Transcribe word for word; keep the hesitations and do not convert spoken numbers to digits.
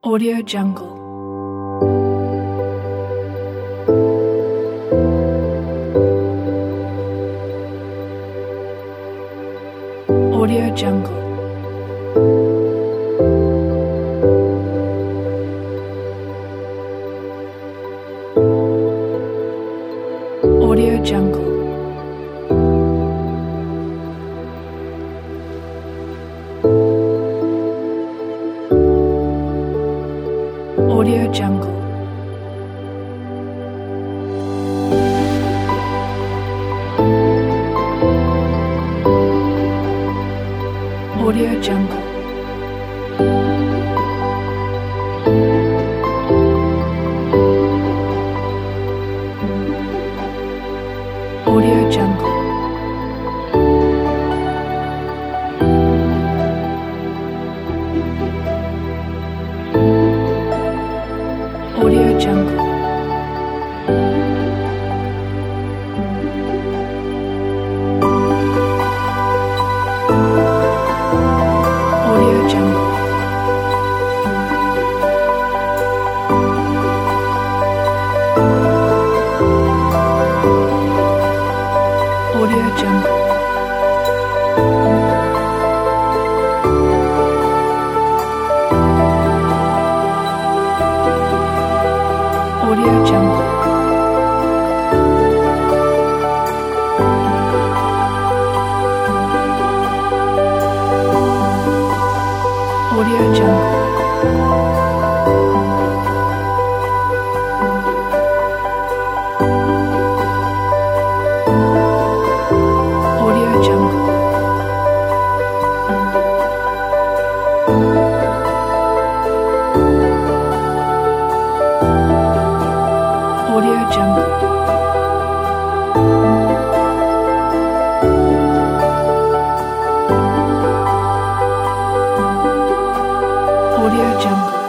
Audio Jungle. Audio Jungle. Audio Jungle. Audio Jungle. Audio Jungle. Audio Jungle. Audio Jungle. Audio Jungle. Audio Jungle. Audio Jungle. Audio Jungle. Audio Jungle. Audio Jungle. Audio Jungle.